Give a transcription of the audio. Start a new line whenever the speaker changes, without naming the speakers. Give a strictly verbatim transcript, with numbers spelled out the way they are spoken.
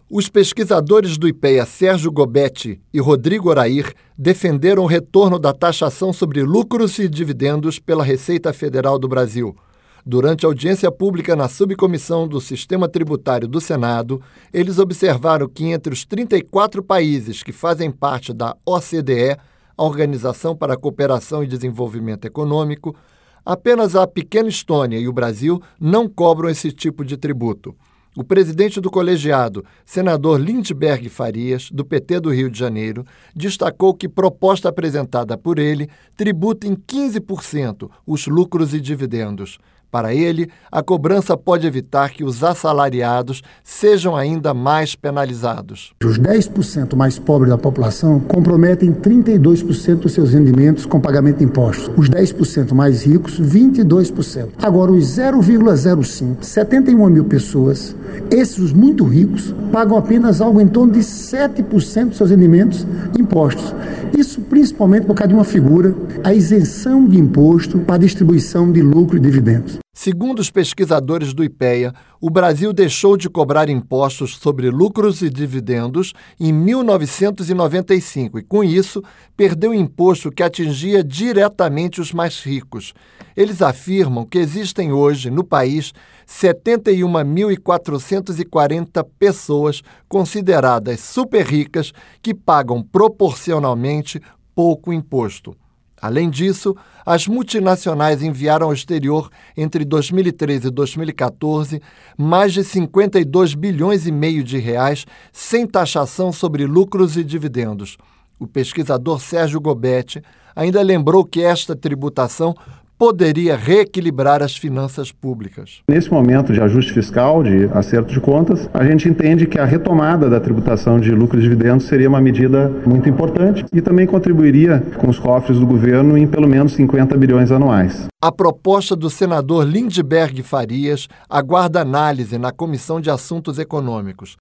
Os pesquisadores do IPEA Sérgio Gobetti e Rodrigo Orair defenderam o retorno da taxação sobre lucros e dividendos pela Receita Federal do Brasil. Durante a audiência pública na subcomissão do Sistema Tributário do Senado, eles observaram que entre os trinta e quatro países que fazem parte da O C D E, a Organização para a Cooperação e Desenvolvimento Econômico, apenas a pequena Estônia e o Brasil não cobram esse tipo de tributo. O presidente do colegiado, senador Lindbergh Farias, do P T do Rio de Janeiro, destacou que proposta apresentada por ele tributa em quinze por cento os lucros e dividendos. Para ele, a cobrança pode evitar que os assalariados sejam ainda mais penalizados.
Os dez por cento mais pobres da população comprometem trinta e dois por cento dos seus rendimentos com pagamento de impostos. Os dez por cento mais ricos, vinte e dois por cento. Agora, os zero vírgula zero cinco, setenta e uma mil pessoas, esses os muito ricos, pagam apenas algo em torno de sete por cento dos seus rendimentos em impostos. Isso principalmente por causa de uma figura, a isenção de imposto para a distribuição de lucro e dividendos.
Segundo os pesquisadores do IPEA, o Brasil deixou de cobrar impostos sobre lucros e dividendos em mil novecentos e noventa e cinco e, com isso, perdeu imposto que atingia diretamente os mais ricos. Eles afirmam que existem hoje, no país, setenta e um mil quatrocentas e quarenta pessoas consideradas super ricas que pagam proporcionalmente pouco imposto. Além disso, as multinacionais enviaram ao exterior, entre dois mil e treze e dois mil e quatorze, mais de cinquenta e dois bilhões e meio de reais sem taxação sobre lucros e dividendos. O pesquisador Sérgio Gobetti ainda lembrou que esta tributação poderia reequilibrar as finanças públicas.
Nesse momento de ajuste fiscal, de acerto de contas, a gente entende que a retomada da tributação de lucros e dividendos seria uma medida muito importante e também contribuiria com os cofres do governo em pelo menos cinquenta bilhões anuais.
A proposta do senador Lindbergh Farias aguarda análise na Comissão de Assuntos Econômicos.